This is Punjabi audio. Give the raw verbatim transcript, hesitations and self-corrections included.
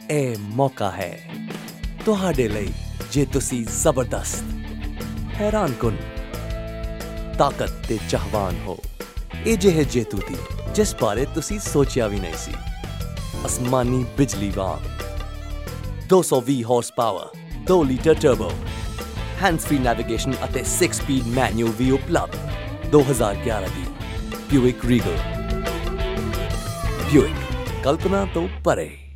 ਇਹ ਮੌਕਾ ਹੈ ਤੁਹਾਡੇ ਲਈ ਜੇ ਤੁਸੀਂ ਜ਼ਬਰਦਸਤ, ਹੈਰਾਨਕੁਨ, ਤਾਕਤ ਤੇ ਚਾਹਵਾਨ ਹੋ। ਇਹ ਜਿਹੇ ਜੇਤੂ ਦੀ ਜਿਸ ਬਾਰੇ ਤੁਸੀਂ ਸੋਚਿਆ ਵੀ ਨਹੀਂ ਸੀ। ਅਸਮਾਨੀ ਬਿਜਲੀ ਵਾਂਗ ਦੋ ਸੌ ਵੀਹ ਹਾਰਸ ਪਾਵਰ, ਦੋ litre turbo, hands free navigation ਅਤੇ ਛੇ ਸਪੀਡ ਮੈਨੂਅਲ ਵੀ ਉਪਲਬਧ। ਦੋ ਹਜ਼ਾਰ ਗਿਆਰਾਂ ਦੀ ਬਿਊਇਕ ਰੀਗਲ। ਬਿਊਇਕ, ਕਲਪਨਾ ਤੋਂ ਪਰੇ।